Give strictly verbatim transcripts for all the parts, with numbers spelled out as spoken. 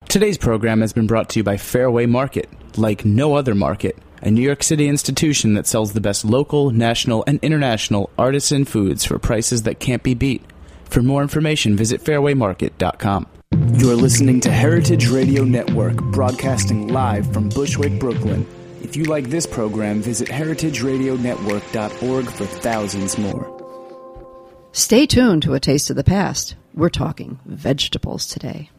Today's program has been brought to you by Fairway Market, like no other market, a New York City institution that sells the best local, national, and international artisan foods for prices that can't be beat. For more information, visit fairway market dot com. You're listening to Heritage Radio Network, broadcasting live from Bushwick, Brooklyn. If you like this program, visit heritage radio network dot org for thousands more. Stay tuned to A Taste of the Past. We're talking vegetables today.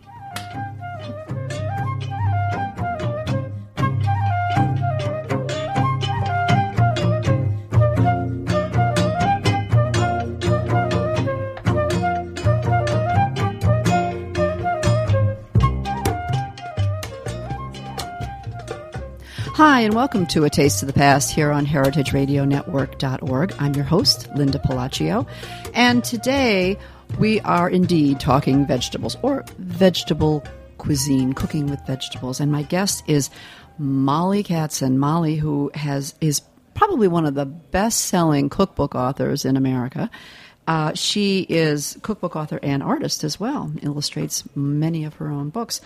Hi, and welcome to A Taste of the Past here on heritage radio network dot org. I'm your host, Linda Palaccio, and today we are indeed talking vegetables, or vegetable cuisine, cooking with vegetables. And my guest is Molly Katzen. Molly, who has is probably one of the best-selling cookbook authors in America. Uh, she is cookbook author and artist as well, illustrates many of her own books.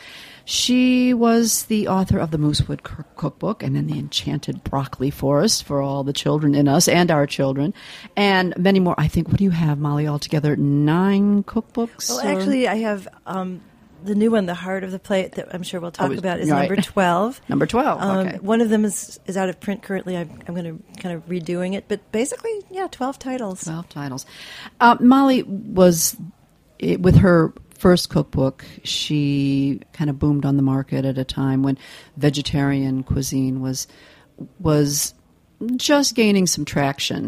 She was the author of the Moosewood Cookbook and then the Enchanted Broccoli Forest for all the children in us and our children, and many more. I think, what do you have, Molly, altogether? Nine cookbooks? Well, or? actually, I have um, the new one, The Heart of the Plate, that I'm sure we'll talk oh, about, is right. number twelve. Number twelve, um, okay. One of them is, is out of print currently. I'm, I'm going to kind of redoing it, but basically, yeah, twelve titles. twelve titles. Uh, Molly was, it, with her first cookbook, she kind of boomed on the market at a time when vegetarian cuisine was was just gaining some traction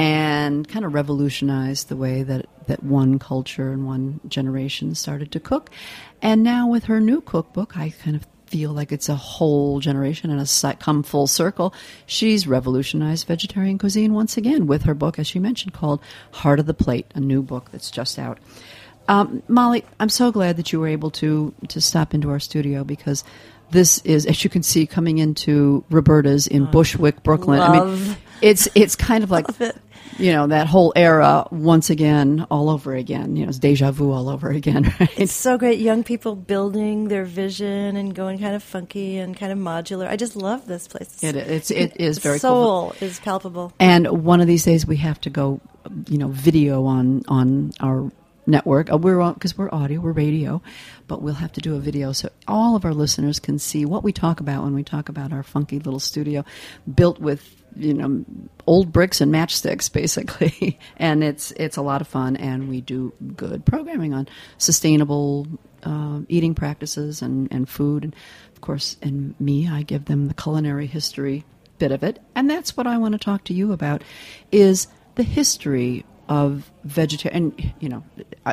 and kind of revolutionized the way that, that one culture and one generation started to cook. And now with her new cookbook, I kind of feel like it's a whole generation and a come full circle. She's revolutionized vegetarian cuisine once again with her book, as she mentioned, called Heart of the Plate, a new book that's just out. Um, Molly, I'm so glad that you were able to to stop into our studio, because this is, as you can see, coming into Roberta's in oh, Bushwick, Brooklyn. Love. I mean, it's it's kind of like, you know, that whole era once again, all over again. You know, it's deja vu all over again, right? It's so great. Young people building their vision and going kind of funky and kind of modular. I just love this place. It it's it is very soul cool. is palpable. And one of these days we have to go, you know, video on on our network. Uh, we're on, because we're audio, we're radio, but we'll have to do a video so all of our listeners can see what we talk about when we talk about our funky little studio built with, you know, old bricks and matchsticks, basically. And it's it's a lot of fun, and we do good programming on sustainable uh, eating practices and, and food. And of course, and me, I give them the culinary history bit of it. And that's what I want to talk to you about, is the history of vegetarian, and, you know,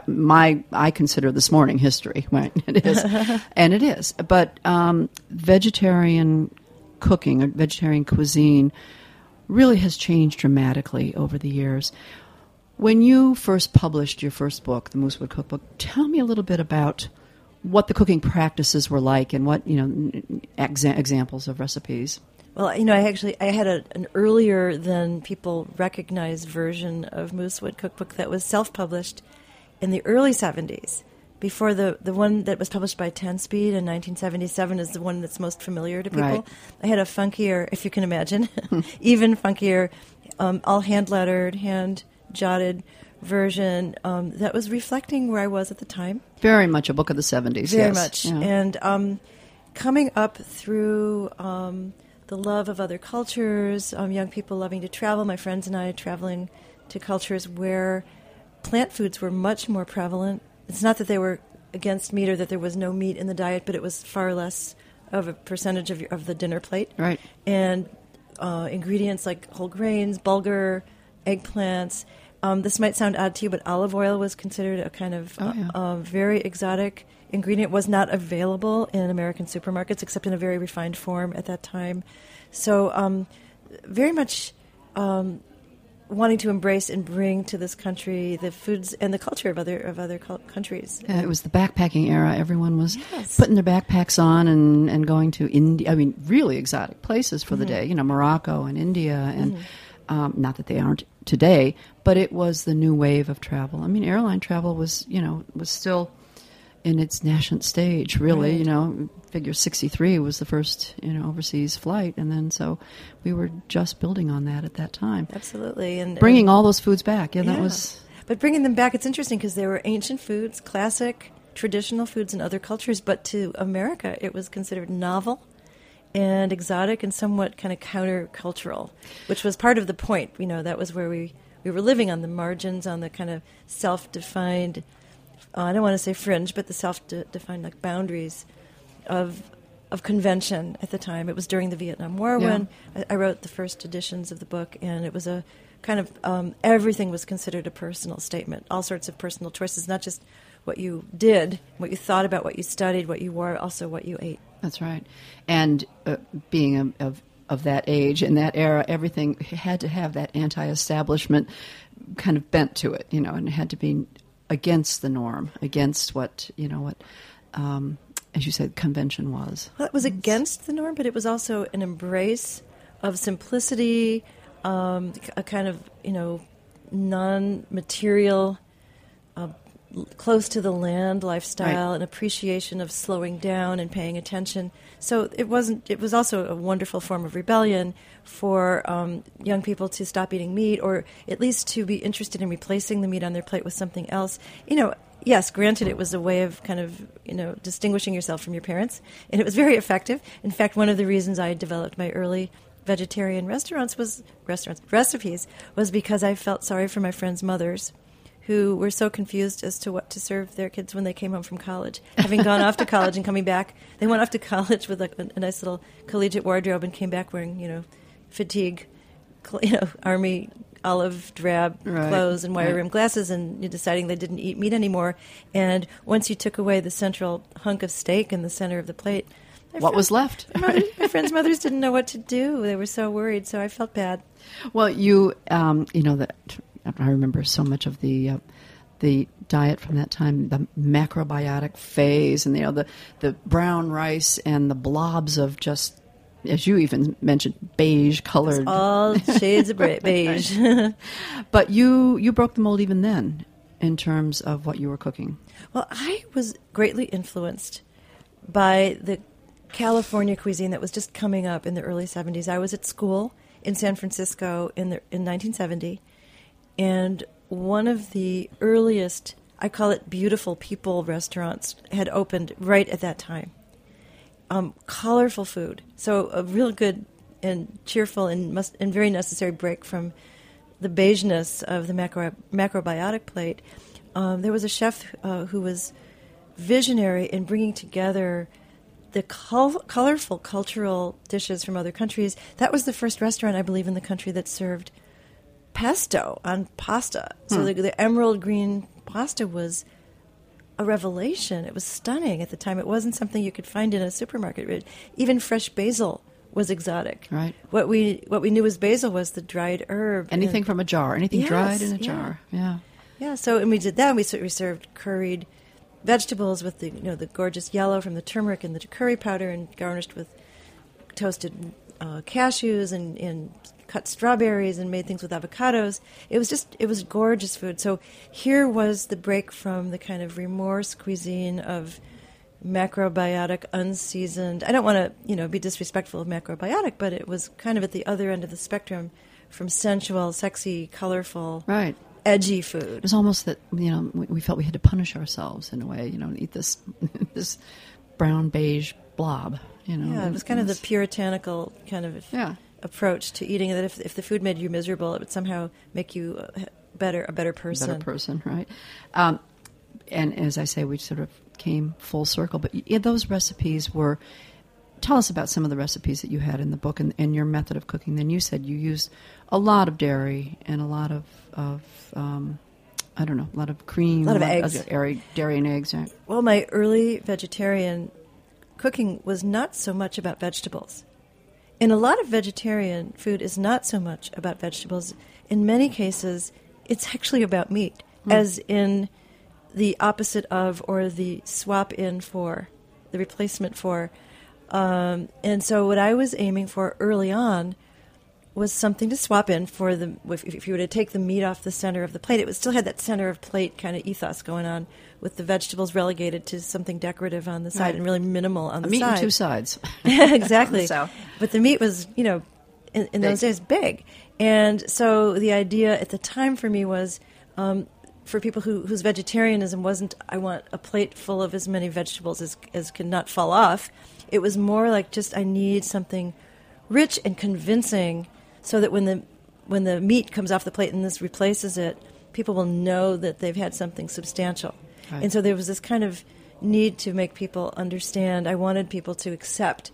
my I consider this morning history, right? It is, and it is. But um, vegetarian cooking or vegetarian cuisine really has changed dramatically over the years. When you first published your first book, the Moosewood Cookbook, tell me a little bit about what the cooking practices were like and what, you know, exa- examples of recipes. Well, you know, I actually I had a, an earlier than people recognized version of Moosewood Cookbook that was self-published in the early seventies. Before the, the one that was published by Ten Speed in nineteen seventy-seven is the one that's most familiar to people. Right. I had a funkier, if you can imagine, even funkier, um, all hand-lettered, hand-jotted version um, that was reflecting where I was at the time. Very much a book of the seventies, Very yes. much. Yeah. And um, coming up through Um, the love of other cultures, um, young people loving to travel, my friends and I traveling to cultures where plant foods were much more prevalent. It's not that they were against meat or that there was no meat in the diet, but it was far less of a percentage of, your, of the dinner plate. Right. And uh, ingredients like whole grains, bulgur, eggplants. Um, this might sound odd to you, but olive oil was considered a kind of oh, yeah. uh, very exotic ingredient. Was not available in American supermarkets except in a very refined form at that time. So um, very much um, wanting to embrace and bring to this country the foods and the culture of other of other co- countries. Yeah, it was the backpacking era. Everyone was yes. putting their backpacks on and, and going to India. I mean, really exotic places for mm-hmm. the day. You know, Morocco and India, and mm-hmm. um, not that they aren't today, but it was the new wave of travel. I mean, airline travel was, you know, was still in its nascent stage, really. Right. You know, figure sixty-three was the first, you know, overseas flight, and then so we were just building on that at that time. Absolutely. And Bringing and, all those foods back. Yeah, that yeah. was... But bringing them back, it's interesting because they were ancient foods, classic, traditional foods in other cultures, but to America it was considered novel and exotic and somewhat kind of countercultural, which was part of the point. You know, that was where we, we were living, on the margins, on the kind of self-defined, uh, I don't want to say fringe, but the self-defined like boundaries of of convention at the time. It was during the Vietnam War Yeah. when I, I wrote the first editions of the book, and it was a kind of, um, everything was considered a personal statement, all sorts of personal choices, not just what you did, what you thought about, what you studied, what you wore, also what you ate. That's right. And uh, being a, of of that age, in that era, everything had to have that anti-establishment kind of bent to it, you know, and it had to be against the norm, against what, you know, what, um, as you said, convention was. Well, it was against the norm, but it was also an embrace of simplicity, um, a kind of, you know, non-material, uh, close to the land lifestyle, Right. an appreciation of slowing down and paying attention. So it wasn't. It was also a wonderful form of rebellion for um, young people to stop eating meat, or at least to be interested in replacing the meat on their plate with something else. You know, yes, granted, it was a way of kind of, you know, distinguishing yourself from your parents, and it was very effective. In fact, one of the reasons I developed my early vegetarian restaurants was restaurants recipes was because I felt sorry for my friends' mothers, who were so confused as to what to serve their kids when they came home from college. Having gone off to college and coming back, they went off to college with like a, a nice little collegiate wardrobe and came back wearing, you know, fatigue, cl- you know, army olive drab Right. clothes and wire Right. rim glasses, and you're deciding they didn't eat meat anymore. And once you took away the central hunk of steak in the center of the plate, my What friends- was left? my, mother, my friends' mothers didn't know what to do. They were so worried, so I felt bad. Well, you, um, you know, that I remember so much of the uh, the diet from that time, the macrobiotic phase, and you know, the the brown rice and the blobs of just, as you even mentioned, beige colored. All shades of bra- beige. But you you broke the mold even then, in terms of what you were cooking. Well, I was greatly influenced by the California cuisine that was just coming up in the early seventies. I was at school in San Francisco in the in nineteen seventy, and one of the earliest, I call it beautiful people restaurants, had opened right at that time. Um, colorful food, so a real good and cheerful and must and very necessary break from the beigeness of the macro, macrobiotic plate. Um, there was a chef uh, who was visionary in bringing together the col- colorful cultural dishes from other countries. That was the first restaurant, I believe, in the country that served pesto on pasta. So Hmm. the, the emerald green pasta was a revelation. It was stunning at the time. It wasn't something you could find in a supermarket. Even fresh basil was exotic. Right. What we what we knew as basil was the dried herb. Anything And- from a jar, anything Yes, dried in a yeah. jar. Yeah. yeah, so and we did that. We, ser- we served curried vegetables with the you know the gorgeous yellow from the turmeric and the curry powder, and garnished with toasted uh, cashews and, and cut strawberries, and made things with avocados. It was just it was gorgeous food. So here was the break from the kind of remorse cuisine of macrobiotic, unseasoned. I don't want to you know be disrespectful of macrobiotic, but it was kind of at the other end of the spectrum from sensual, sexy, colorful, Right. edgy It food. was almost that, you know, we, we felt we had to punish ourselves in a way, you know, and eat this this brown beige blob, you know. Yeah, it was kind of the puritanical kind of Yeah. approach to eating. That if if the food made you miserable, it would somehow make you a better a better person. better person, right? Um, and as I say, we sort of came full circle. But y- those recipes were. Tell us about some of the recipes that you had in the book and, and your method of cooking. Then you said you used a lot of dairy and a lot of, of um, I don't know, a lot of cream, A lot of of eggs. dairy, dairy and eggs. Right? Well, my early vegetarian cooking was not so much about vegetables. And a lot of vegetarian food is not so much about vegetables. In many cases, it's actually about meat, Hmm. as in the opposite of or the swap in for, the replacement for. Um, and so what I was aiming for early on was something to swap in for the, if, if you were to take the meat off the center of the plate, it would still had that center of plate kind of ethos going on, with the vegetables relegated to something decorative on the side Right. and really minimal on A the meat side. and two sides. Exactly. So- But the meat was, you know, in, in those Big. days, big. And so the idea at the time for me was, um, for people who, whose vegetarianism wasn't, I want a plate full of as many vegetables as, as can not fall off. It was more like just, I need something rich and convincing, so that when the when the meat comes off the plate and this replaces it, people will know that they've had something substantial. Right. And so there was this kind of need to make people understand. I wanted people to accept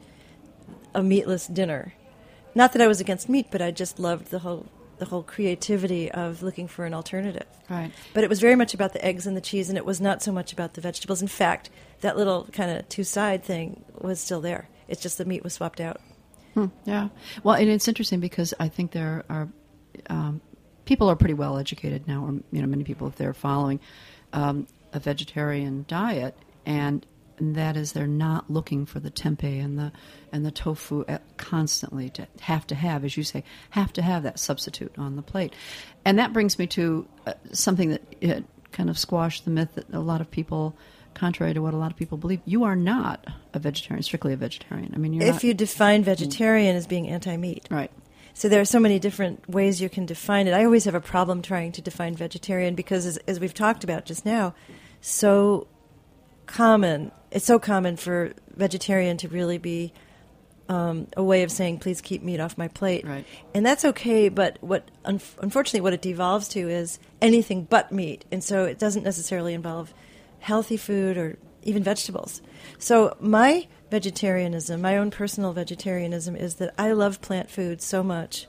a meatless dinner. Not that I was against meat, but I just loved the whole the whole creativity of looking for an alternative. Right. But it was very much about the eggs and the cheese, and it was not so much about the vegetables. In fact, that little kind of two-side thing was still there. It's just the meat was swapped out. Hmm, yeah. Well, and it's interesting because I think there are um, people are pretty well educated now, or you know, many people, if they're following um, a vegetarian diet, and, and that is they're not looking for the tempeh and the and the tofu at, constantly to have to have, as you say, have to have that substitute on the plate, and that brings me to uh, something that uh, kind of squashed the myth that a lot of people. Contrary to what a lot of people believe, you are not a vegetarian, strictly a vegetarian. I mean, you're If not, you define vegetarian as being anti-meat. right. So there are so many different ways you can define it. I always have a problem trying to define vegetarian because, as, as we've talked about just now, so common, it's so common for vegetarian to really be um, a way of saying, please keep meat off my plate. Right. And that's okay, but what un- unfortunately what it devolves to is anything but meat. And so it doesn't necessarily involve healthy food or even vegetables. So my vegetarianism, my own personal vegetarianism, is that I love plant food so much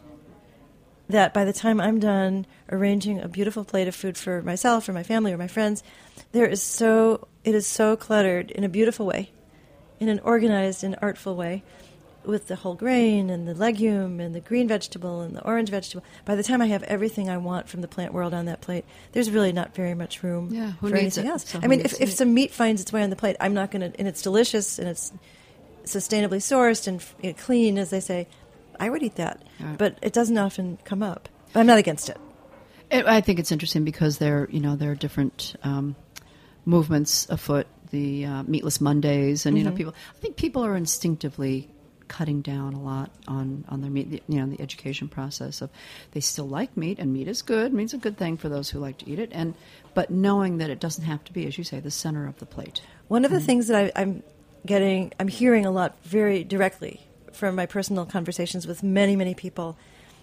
that by the time I'm done arranging a beautiful plate of food for myself or my family or my friends, there is so it is so cluttered in a beautiful way, in an organized and artful way, with the whole grain and the legume and the green vegetable and the orange vegetable. By the time I have everything I want from the plant world on that plate, there's really not very much room Yeah, who for needs anything it? else. So I who mean, needs if, if it? some meat finds its way on the plate, I'm not going to, and it's delicious and it's sustainably sourced and you know, clean, as they say, I would eat that. Right. But it doesn't often come up. But I'm not against it. It, I think it's interesting because there, you know, there are different um, movements afoot. The uh, Meatless Mondays, and you know, people. I think people are instinctively cutting down a lot on, on their meat. You know, the education process of they still like meat, and meat is good. Meat's a good thing for those who like to eat it, and but knowing that it doesn't have to be, as you say, the center of the plate. One of the things that I, I'm getting, I'm hearing a lot very directly from my personal conversations with many, many people,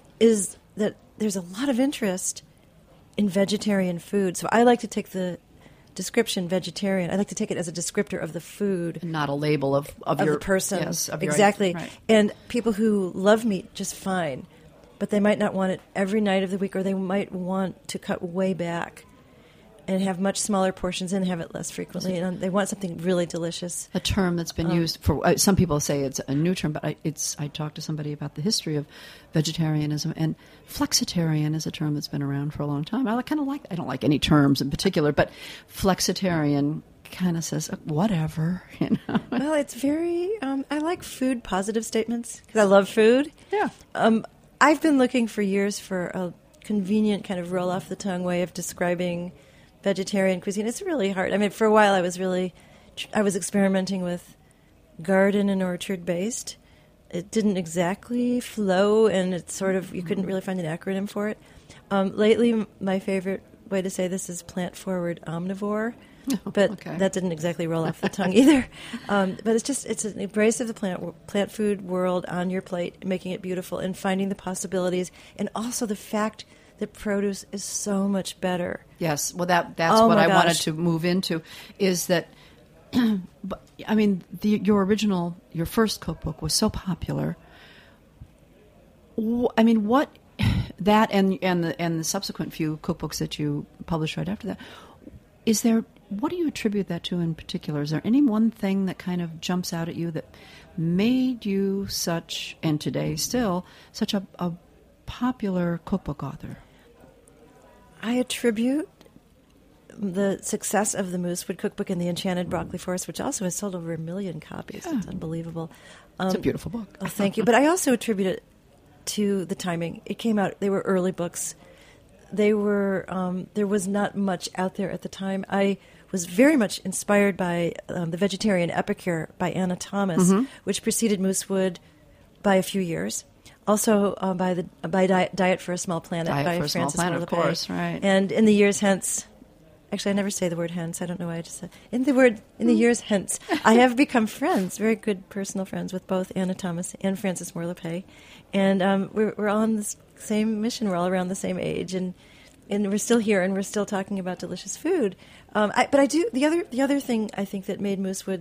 is that there's a lot of interest in vegetarian food. So I like to take the description vegetarian. I like to take it as a descriptor of the food. And not a label of, of, Of your the person. Yes, of your exactly. right. And people who love meat just fine, but they might not want it every night of the week, or they might want to cut way back and have much smaller portions and have it less frequently. And they want something really delicious. A term that's been used for uh, some people say it's a new term, but I, it's I talked to somebody about the history of vegetarianism, and flexitarian is a term that's been around for a long time. I kind of like I don't like any terms in particular, but flexitarian kind of says whatever, you know. Well, it's very. Um, I like food positive statements because I love food. Yeah. Um, I've been looking for years for a convenient kind of roll off the tongue way of describing vegetarian cuisine. It's really hard. I mean, for a while I was really, I was experimenting with garden and orchard based. It didn't exactly flow, and it's sort of, you couldn't really find an acronym for it. Um, lately, my favorite way to say this is plant forward omnivore, but okay. that didn't exactly roll off the tongue either. Um, but it's just, it's an embrace of the plant plant food world on your plate, making it beautiful and finding the possibilities, and also the fact that produce is so much better. Yes, well, that that's Oh what my I gosh. wanted to move into, is that, but, I mean, the, your original, your first cookbook was so popular. Wh- I mean, what, that and and the and the subsequent few cookbooks that you published right after that, is there, what do you attribute that to in particular? Is there any one thing that kind of jumps out at you that made you such, and today still, such a, a popular cookbook author? I attribute the success of the Moosewood Cookbook and the Enchanted Broccoli Forest, which also has sold over a million copies. Yeah. It's unbelievable. It's a Um, beautiful book. Oh, thank you. But I also attribute it to the timing. It came out, they were early books. They were, um, there was not much out there at the time. I was very much inspired by um, The Vegetarian Epicure by Anna Thomas, mm-hmm. which preceded Moosewood by a few years. Also uh, by the by Diet, Diet for a Small Planet Diet by for a Francis Small Planet, Moore of course, right. And in the years hence, actually I never say the word hence, I don't know why I just said, in the word, in the years hence, I have become friends, very good personal friends with both Anna Thomas and Francis Moore LePay. And um, we're, we're on the same mission, we're all around the same age, and and we're still here, and we're still talking about delicious food. Um, I, but I do, the other the other thing I think that made Moosewood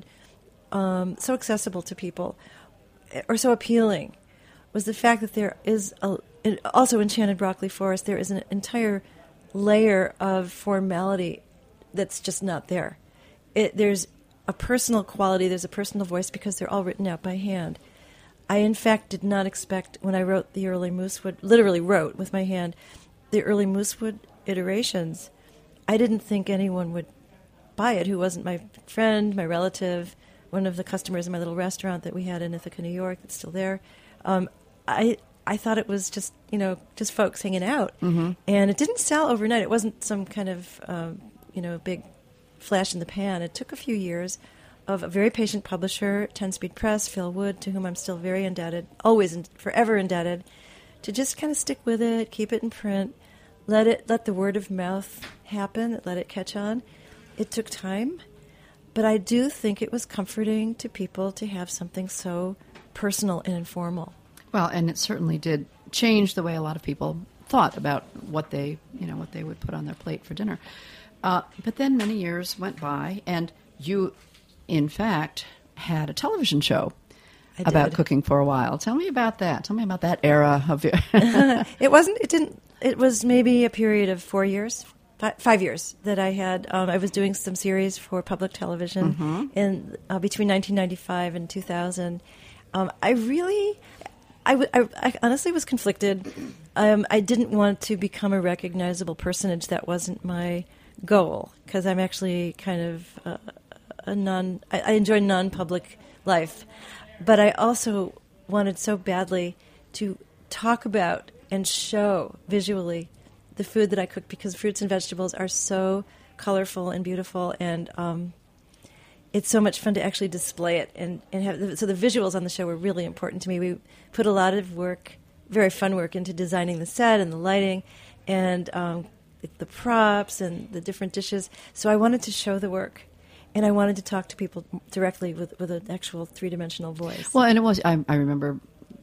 um, so accessible to people, or so appealing, was the fact that there is, a, also Enchanted Broccoli Forest, there is an entire layer of formality that's just not there. It, there's a personal quality, there's a personal voice, because they're all written out by hand. I, in fact, did not expect, when I wrote the early Moosewood, literally wrote with my hand, the early Moosewood iterations, I didn't think anyone would buy it who wasn't my friend, my relative, one of the customers in my little restaurant that we had in Ithaca, New York, that's still there. Um, I I thought it was just, you know, just folks hanging out. Mm-hmm. And it didn't sell overnight. It wasn't some kind of, um, you know, big flash in the pan. It took a few years of a very patient publisher, Ten Speed Press, Phil Wood, to whom I'm still very indebted, always and forever indebted, to just kind of stick with it, keep it in print, let it let the word of mouth happen, let it catch on. It took time, but I do think it was comforting to people to have something so personal and informal. Well, and it certainly did change the way a lot of people thought about what they, you know, what they would put on their plate for dinner. Uh, but then many years went by, and you, in fact, had a television show I about did. cooking for a while. Tell me about that. Tell me about that era of your. It wasn't. It didn't. It was maybe a period of four years, fi- five years that I had. Um, I was doing some series for public television mm-hmm. in uh, between nineteen ninety-five and two thousand. Um, I really, I, w- I, I honestly was conflicted. Um, I didn't want to become a recognizable personage. That wasn't my goal, because I'm actually kind of uh, a non. I, I enjoy non-public life, but I also wanted so badly to talk about and show visually the food that I cook, because fruits and vegetables are so colorful and beautiful, and um, it's so much fun to actually display it. And, and have, so the visuals on the show were really important to me. We put a lot of work, very fun work, into designing the set and the lighting and um, the, the props and the different dishes. So I wanted to show the work, and I wanted to talk to people directly with, with an actual three-dimensional voice. Well, and it was, I, I remember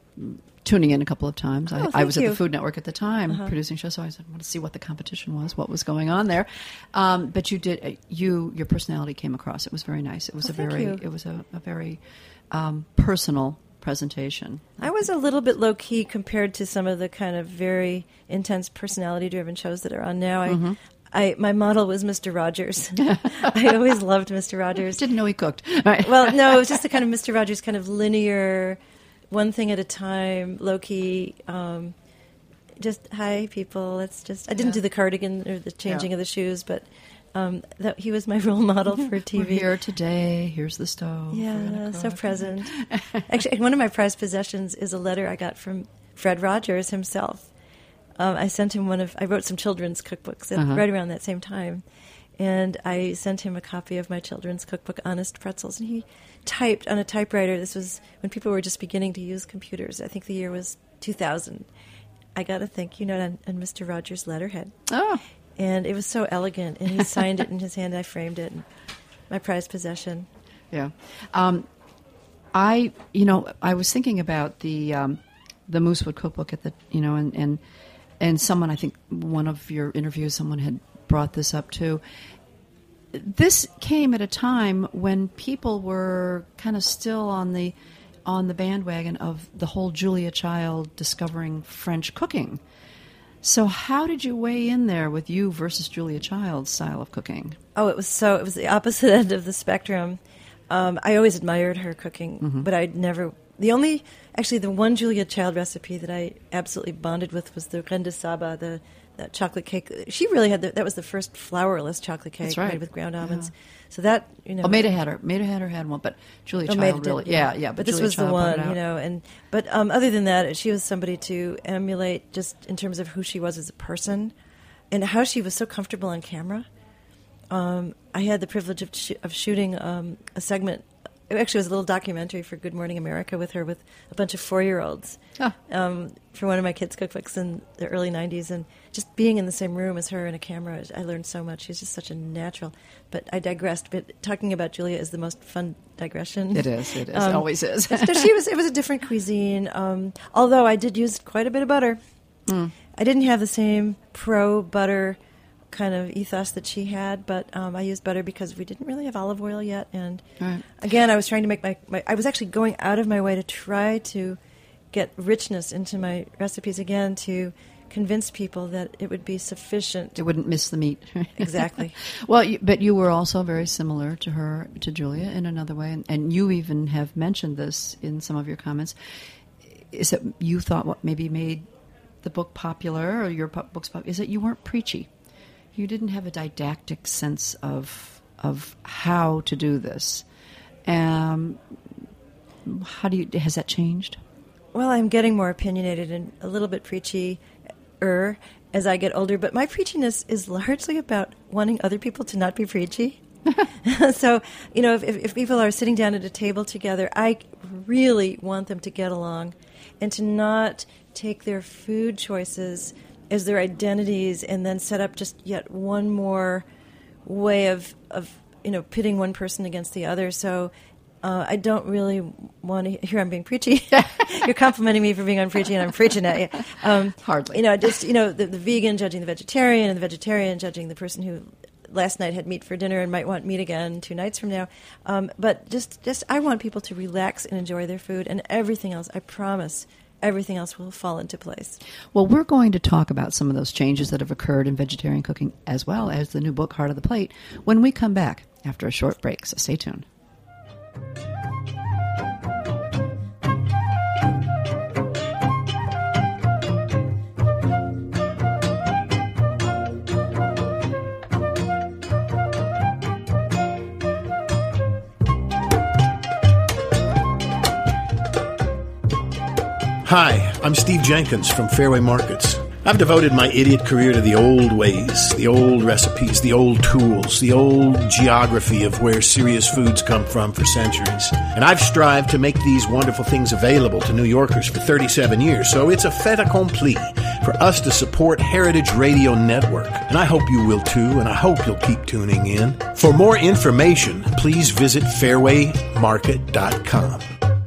tuning in a couple of times. Oh, I, I was you. at the Food Network at the time, uh-huh. producing shows, so I said, I want to see what the competition was, what was going on there. Um, but you did, you your personality came across. It was very nice. It was oh, a very, you. it was a, a very um, personal presentation. I was a little bit low key compared to some of the kind of very intense personality-driven shows that are on now. I, Mm-hmm. I my model was Mister Rogers. I always loved Mister Rogers. Didn't know he cooked. Right. Well, no, it was just the kind of Mister Rogers kind of linear, one thing at a time, low key. Um, just hi, people. Let's just. I didn't Yeah. do the cardigan or the changing Yeah. of the shoes, but um, that he was my role model for T V. We're here today. Here's the stove. Yeah, so present. Actually, one of my prized possessions is a letter I got from Fred Rogers himself. Um, I sent him one of. I wrote some children's cookbooks at, Uh-huh. right around that same time, and I sent him a copy of my children's cookbook, Honest Pretzels, and he typed on a typewriter. This was when people were just beginning to use computers. I think the year was two thousand. I got a thank you note on, on Mister Rogers' letterhead. Oh. And it was so elegant, and he signed it in his hand, and I framed it, and my prized possession. Yeah. Um, I, you know, I was thinking about the um, the Moosewood cookbook at the, you know, and, and and someone, I think one of your interviews, someone had brought this up too. This came at a time when people were kind of still on the on the bandwagon of the whole Julia Child discovering French cooking. So how did you weigh in there with you versus Julia Child's style of cooking? Oh, it was so, it was the opposite end of the spectrum. Um, I always admired her cooking, mm-hmm. but I'd never, the only, actually the one Julia Child recipe that I absolutely bonded with was the reine de Saba, the, that chocolate cake. She really had the, that was the first flourless chocolate cake That's right. made with ground almonds. Yeah. So that, you know. Oh, Maida Hatter. Maida Hatter had one, but Julia Oh, Child Maida did, really, yeah, yeah. But, But this Julia was the Child brought it one, out. you know. And but um, other than that, she was somebody to emulate, just in terms of who she was as a person, and how she was so comfortable on camera. Um, I had the privilege of sh- of shooting um, a segment. It actually was a little documentary for Good Morning America with her, with a bunch of four-year-olds, Oh. um, for one of my kids' cookbooks in the early nineties. And just being in the same room as her and a camera, I learned so much. She's just such a natural. But I digressed. But talking about Julia is the most fun digression. It is, it is, Um, always is. so she was. It was a different cuisine. Um, although I did use quite a bit of butter. Mm. I didn't have the same pro butter kind of ethos that she had, but um, I used butter because we didn't really have olive oil yet. And Right. again, I was trying to make my, my. I was actually going out of my way to try to get richness into my recipes again, to convince people that it would be sufficient. It wouldn't miss the meat. Exactly. Well, you, but you were also very similar to her, to Julia, in another way, and, and you even have mentioned this in some of your comments. Is that you thought what maybe made the book popular, or your pu- books popular, is that you weren't preachy. You didn't have a didactic sense of of how to do this. Um, how do you? Has that changed? Well, I'm getting more opinionated and a little bit preachy-er as I get older, but my preachiness is largely about wanting other people to not be preachy. So, you know, if, if people are sitting down at a table together, I really want them to get along and to not take their food choices as their identities and then set up just yet one more way of, of you know, pitting one person against the other. So uh, I don't really want to hear I'm being preachy. You're complimenting me for being on preachy, and I'm preaching at you. Um, Hardly. You know, just, you know, the, the vegan judging the vegetarian, and the vegetarian judging the person who last night had meat for dinner and might want meat again two nights from now. Um, but just, just, I want people to relax and enjoy their food, and everything else, I promise, everything else will fall into place. Well, we're going to talk about some of those changes that have occurred in vegetarian cooking, as well as the new book, Heart of the Plate, when we come back after a short break. So stay tuned. Hi, I'm Steve Jenkins from Fairway Markets. I've devoted my idiot career to the old ways, the old recipes, the old tools, the old geography of where serious foods come from for centuries. And I've strived to make these wonderful things available to New Yorkers for thirty-seven years, so it's a fait accompli for us to support Heritage Radio Network. And I hope you will too, and I hope you'll keep tuning in. For more information, please visit fairway market dot com.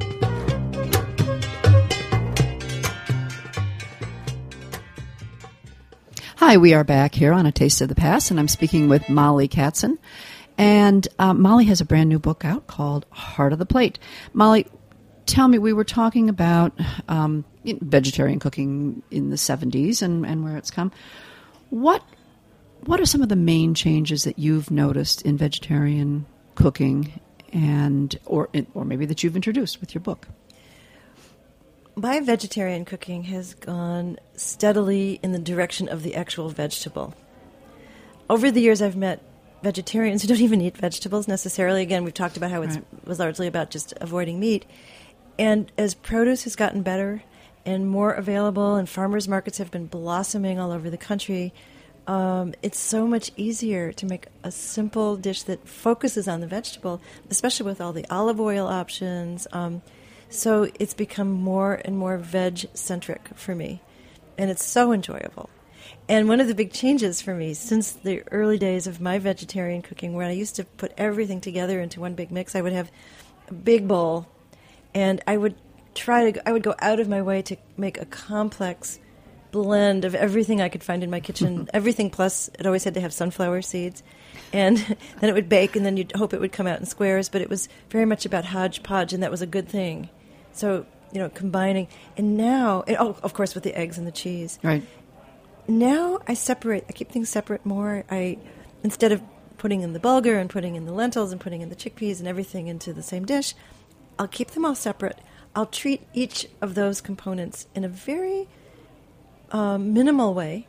Hi, we are back here on A Taste of the Past, and I'm speaking with Molly Katzen. And uh, Molly has a brand new book out called Heart of the Plate. Molly, tell me, we were talking about um, vegetarian cooking in the seventies and, and where it's come. What what are some of the main changes that you've noticed in vegetarian cooking, and or or maybe that you've introduced with your book? My vegetarian cooking has gone steadily in the direction of the actual vegetable. Over the years, I've met vegetarians who don't even eat vegetables necessarily. Again, we've talked about how it Right. was largely about just avoiding meat. And as produce has gotten better and more available, and farmers markets have been blossoming all over the country, um, it's so much easier to make a simple dish that focuses on the vegetable, especially with all the olive oil options. Um, So it's become more and more veg-centric for me, and it's so enjoyable. And one of the big changes for me since the early days of my vegetarian cooking, where I used to put everything together into one big mix, I would have a big bowl, and I would try to, I would go out of my way to make a complex blend of everything I could find in my kitchen, everything plus it always had to have sunflower seeds. And then it would bake, and then you'd hope it would come out in squares, but it was very much about hodgepodge, and that was a good thing. So, you know, combining. And now, and oh, of course, with the eggs and the cheese. Right. Now I separate. I keep things separate more. I, instead of putting in the bulgur and putting in the lentils and putting in the chickpeas and everything into the same dish, I'll keep them all separate. I'll treat each of those components in a very um, minimal way,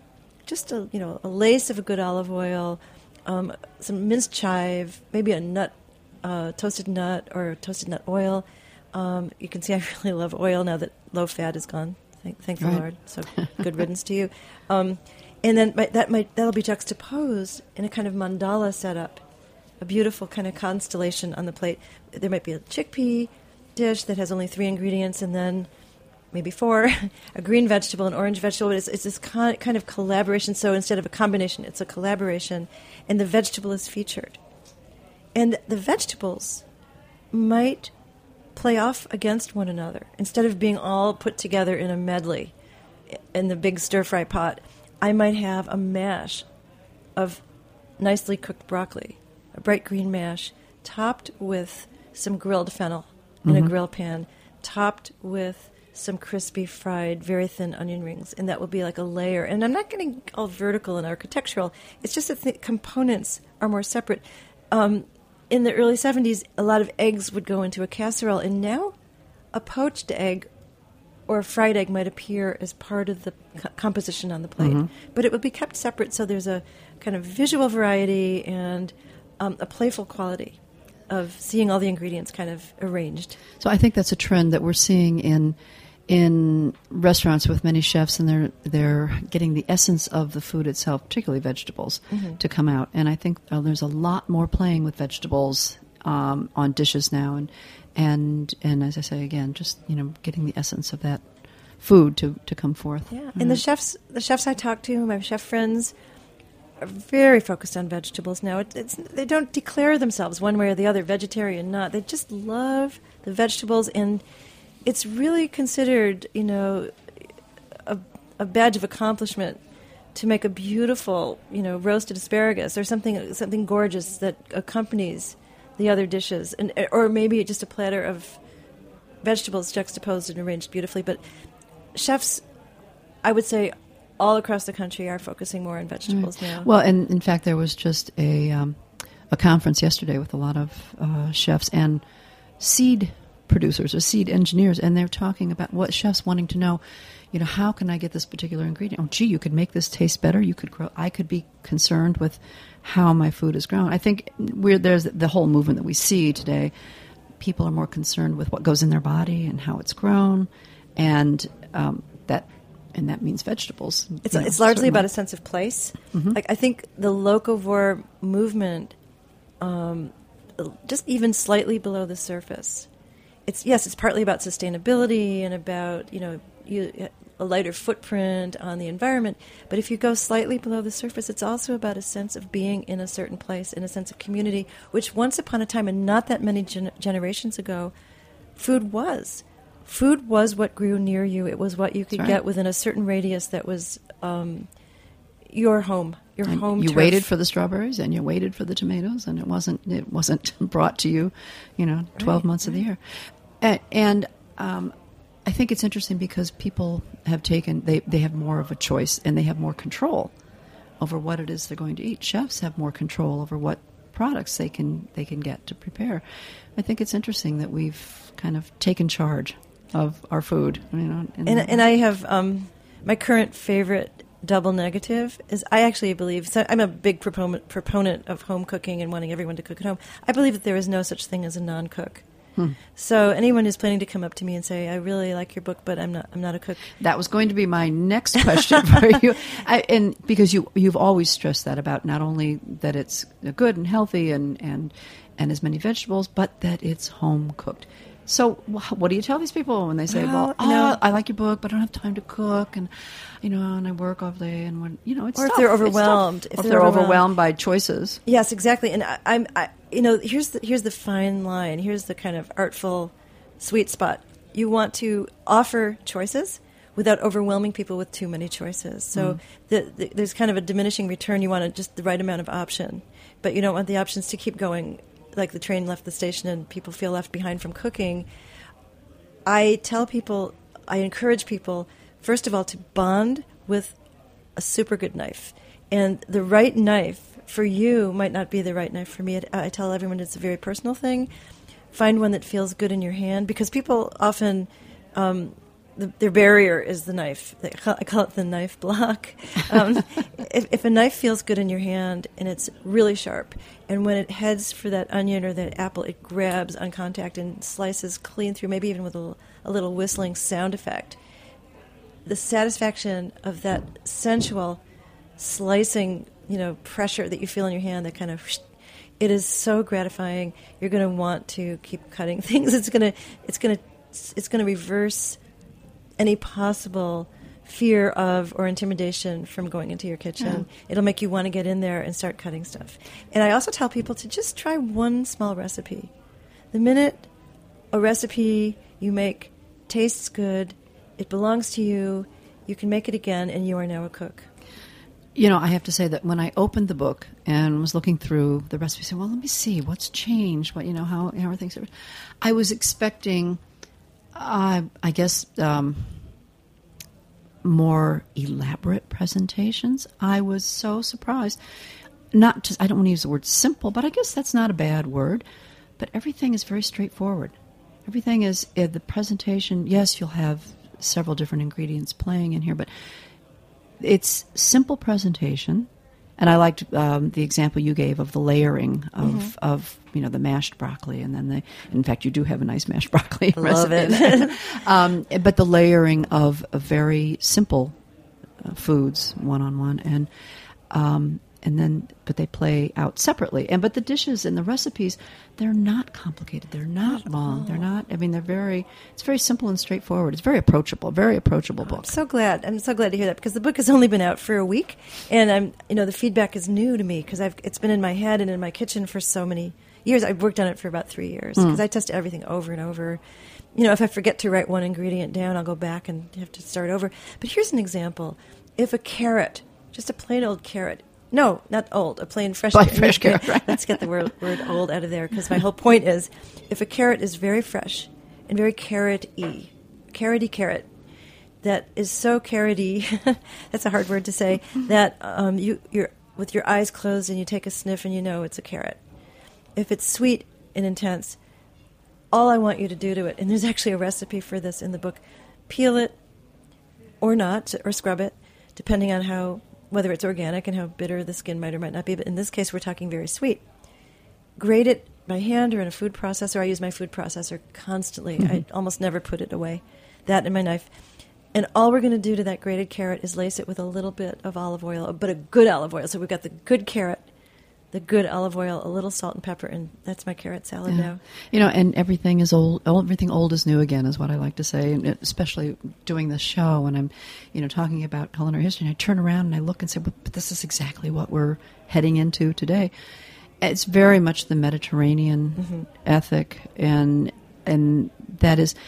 just a you know a lace of a good olive oil, um, some minced chive, maybe a nut, uh, toasted nut or toasted nut oil. Um, you can see I really love oil now that low fat is gone. Thank, thank the Right. Lord. So good riddance to you. Um, and then might, that might that'll be juxtaposed in a kind of mandala setup, a beautiful kind of constellation on the plate. There might be a chickpea dish that has only three ingredients, and then maybe four, a green vegetable, an orange vegetable. But it's, it's this con- kind of collaboration. So instead of a combination, it's a collaboration, and the vegetable is featured. And the vegetables might play off against one another. Instead of being all put together in a medley in the big stir-fry pot, I might have a mash of nicely cooked broccoli, a bright green mash, topped with some grilled fennel in Mm-hmm. a grill pan, topped with some crispy fried, very thin onion rings, and that will be like a layer. And I'm not getting all vertical and architectural. It's just that the components are more separate. Um, in the early seventies, a lot of eggs would go into a casserole, and now a poached egg or a fried egg might appear as part of the co- composition on the plate. Mm-hmm. But it would be kept separate, so there's a kind of visual variety and um, a playful quality of seeing all the ingredients kind of arranged. So I think that's a trend that we're seeing in in restaurants with many chefs, and they're they're getting the essence of the food itself, particularly vegetables, Mm-hmm. to come out. And I think uh, there's a lot more playing with vegetables um, on dishes now, and and and as I say again, just you know, getting the essence of that food to, to come forth. Yeah, and the chefs, the chefs I talk to, my chef friends, are very focused on vegetables now. It, it's they don't declare themselves one way or the other, vegetarian, not. They just love the vegetables, and it's really considered, you know, a, a badge of accomplishment to make a beautiful, you know, roasted asparagus or something something gorgeous that accompanies the other dishes, and or maybe just a platter of vegetables juxtaposed and arranged beautifully. But chefs, I would say, all across the country are focusing more on vegetables now. Well, and in fact, there was just a um, a conference yesterday with a lot of uh, chefs and seed producers or seed engineers, and they're talking about what chefs wanting to know, you know, how can I get this particular ingredient? Oh, gee, you could make this taste better. You could grow. I could be concerned with how my food is grown. I think we're there's the whole movement that we see today. People are more concerned with what goes in their body and how it's grown, and um, that and that means vegetables. It's you know, it's largely certainly. about a sense of place. Mm-hmm. Like I think the locavore movement, um, just even slightly below the surface. It's yes, it's partly about sustainability and about you know you, a lighter footprint on the environment. But if you go slightly below the surface, it's also about a sense of being in a certain place, in a sense of community, which once upon a time, and not that many gen- generations ago, food was. Food was what grew near you. It was what you could That's right. get within a certain radius that was um, your home, your And home you turf. waited for the strawberries and you waited for the tomatoes, and it wasn't it wasn't brought to you, you know, twelve Right, months of the year. And, and um, I think it's interesting because people have taken they they have more of a choice and they have more control over what it is they're going to eat. Chefs have more control over what products they can they can get to prepare. I think it's interesting that we've kind of taken charge of our food, you know. And and I have um, my current favorite double negative is I actually believe so I'm a big proponent proponent of home cooking and wanting everyone to cook at home. I believe that there is no such thing as a non-cook. Hmm. So anyone who's planning to come up to me and say, "I really like your book, but I'm not I'm not a cook," That was going to be my next question for you, I, and because you you've always stressed that about not only that it's good and healthy and and and as many vegetables, but that it's home cooked. So wh- what do you tell these people when they say, Well, "Well, you oh, know- I like your book, but I don't have time to cook, and you know, and I work all day, and when you know, it's Or if tough. they're It's tough." overwhelmed. If or if they're they're overwhelmed. overwhelmed by choices. Yes, exactly. And I, I'm, I, you know, here's the here's the fine line. Here's the kind of artful, sweet spot. You want to offer choices without overwhelming people with too many choices. So Mm. the, the, there's kind of a diminishing return. You want to just the right amount of option, but you don't want the options to keep going, like the train left the station and people feel left behind from cooking. I tell people, I encourage people, first of all, to bond with a super good knife. And the right knife for you might not be the right knife for me. It, I tell everyone it's a very personal thing. Find one that feels good in your hand, because people often um, the, their barrier is the knife. They call, I call it the knife block. Um, if, if a knife feels good in your hand and it's really sharp, and when it heads for that onion or that apple, it grabs on contact and slices clean through, maybe even with a, a little whistling sound effect, the satisfaction of that sensual slicing, you know, pressure that you feel in your hand, that kind of, it is so gratifying. You're going to want to keep cutting things. It's going to, it's going to, it's going to reverse any possible fear of or intimidation from going into your kitchen. Yeah. It'll make you want to get in there and start cutting stuff. And I also tell people to just try one small recipe. The minute a recipe you make tastes good, it belongs to you, you can make it again, and you are now a cook. You know, I have to say that when I opened the book and was looking through the recipe, I said, well, let me see what's changed, what, you know, how, how are things. I was expecting, uh, I guess, um, more elaborate presentations. I was so surprised. Not just, I don't want to use the word simple, but I guess that's not a bad word. But everything is very straightforward. Everything is, uh, the presentation, yes, you'll have several different ingredients playing in here, but it's simple presentation. And I liked um, the example you gave of the layering of, mm-hmm. of you know, the mashed broccoli, and then the. In fact, you do have a nice mashed broccoli I recipe. Love it. um, but the layering of a very simple uh, foods, one on one, and um, and then but they play out separately. And but the dishes and the recipes, they're not complicated. They're not, not long. They're not. I mean, they're very. It's very simple and straightforward. It's very approachable. Very approachable book. I'm so glad. I'm so glad to hear that, because the book has only been out for a week, and I'm. You know, the feedback is new to me because I've. It's been in my head and in my kitchen for so many years. I've worked on it for about three years because mm. I test everything over and over. You know, if I forget to write one ingredient down, I'll go back and have to start over. But here's an example: if a carrot, just a plain old carrot. No, not old, a plain fresh Plain carrot. fresh carrot, right. Let's get the word, word old out of there, because my whole point is, if a carrot is very fresh and very carrot-y, carrot-y carrot, that is so carrot-y, that's a hard word to say, that um, you, you're with your eyes closed and you take a sniff and you know it's a carrot. If it's sweet and intense, all I want you to do to it, and there's actually a recipe for this in the book, peel it or not, or scrub it, depending on how, whether it's organic and how bitter the skin might or might not be. But in this case, we're talking very sweet. Grate it by hand or in a food processor. I use my food processor constantly. Mm-hmm. I almost never put it away. That and my knife. And all we're going to do to that grated carrot is lace it with a little bit of olive oil, but a good olive oil. So we've got the good carrot, the good olive oil, a little salt and pepper, and that's my carrot salad yeah. now. You know, and everything is old. Everything old is new again, is what I like to say. And especially doing this show, when I'm, you know, talking about culinary history, and I turn around and I look and say, "But, but this is exactly what we're heading into today." It's very much the Mediterranean mm-hmm. ethic, and and that is,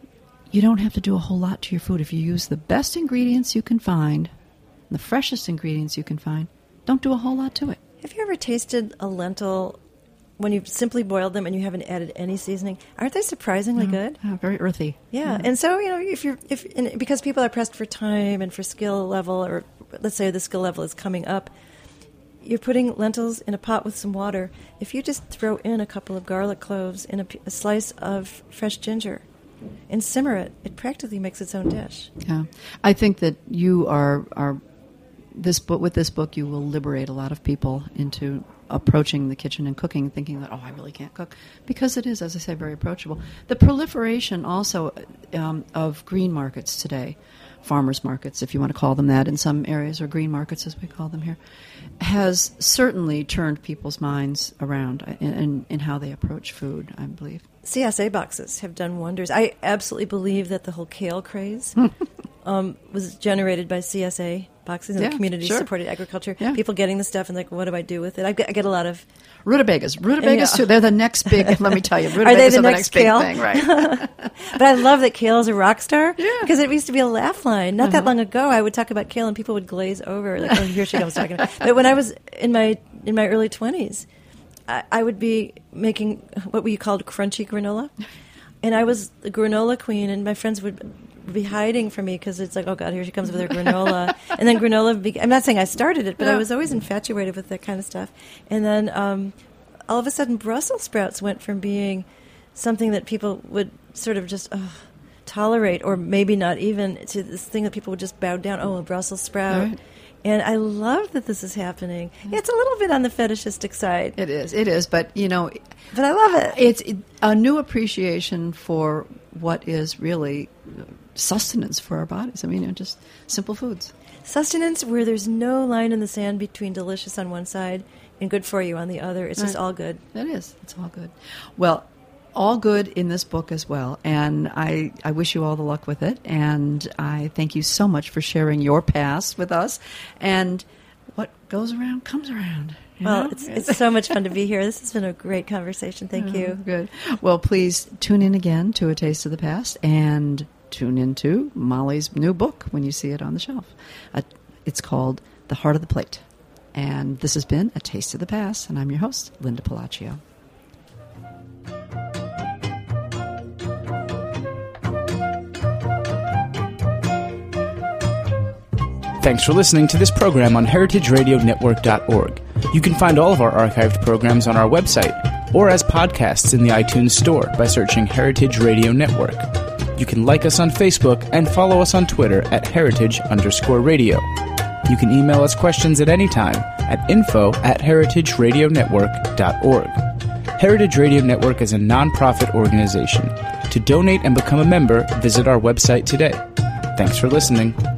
you don't have to do a whole lot to your food if you use the best ingredients you can find, the freshest ingredients you can find. Don't do a whole lot to it. Have you ever tasted a lentil when you've simply boiled them and you haven't added any seasoning? Aren't they surprisingly oh, good? Oh, very earthy. Yeah. yeah, and so, you know, if you're if and because people are pressed for time and for skill level, or let's say the skill level is coming up, you're putting lentils in a pot with some water. If you just throw in a couple of garlic cloves and a, a slice of fresh ginger and simmer it, it practically makes its own dish. Yeah, I think that you are are. This book, with this book, you will liberate a lot of people into approaching the kitchen and cooking, thinking that, oh, I really can't cook, because it is, as I say, very approachable. The proliferation also um, of green markets today, farmers markets, if you want to call them that in some areas, or green markets as we call them here, has certainly turned people's minds around in, in, in how they approach food, I believe. C S A boxes have done wonders. I absolutely believe that the whole kale craze um, was generated by C S A boxes and yeah, community-supported sure. agriculture. Yeah. People getting the stuff and like, what do I do with it? I get, I get a lot of... Rutabagas. Rutabagas, yeah. too. They're the next big, let me tell you. Rutabagas are they the, are the next, next kale? big thing, right? But I love that kale is a rock star. Yeah. Because it used to be a laugh line. Not uh-huh. that long ago, I would talk about kale and people would glaze over. Like, oh, here she comes talking about. But when I was in my in my early twenties, I, I would be making what we called crunchy granola. And I was the granola queen, and my friends would be hiding from me because it's like, oh, God, here she comes with her granola. And then granola, be- I'm not saying I started it, but yeah. I was always infatuated with that kind of stuff. And then um, all of a sudden, Brussels sprouts went from being something that people would sort of just oh, tolerate, or maybe not even, to this thing that people would just bow down. Oh, a Brussels sprout. Right. And I love that this is happening. It's a little bit on the fetishistic side. It is. It is. But, you know, But I love it. it's a new appreciation for what is really sustenance for our bodies. I mean, you know, just simple foods. Sustenance where there's no line in the sand between delicious on one side and good for you on the other. It's just Right. all good. It is. It's all good. Well, all good in this book as well. And I, I wish you all the luck with it. And I thank you so much for sharing your past with us. And what goes around comes around. you Well, know? it's, it's so much fun to be here. This has been a great conversation. Thank Oh, you. Good. Well, please tune in again to A Taste of the Past and tune into Molly's new book when you see it on the shelf. Uh, it's called The Heart of the Plate. And this has been A Taste of the Past, and I'm your host, Linda Palacio. Thanks for listening to this program on heritage radio network dot org. You can find all of our archived programs on our website or as podcasts in the iTunes Store by searching Heritage Radio Network. You can like us on Facebook and follow us on Twitter at heritage underscore radio. You can email us questions at any time at info at heritage radio network dot org. Heritage Radio Network is a nonprofit organization. To donate and become a member, visit our website today. Thanks for listening.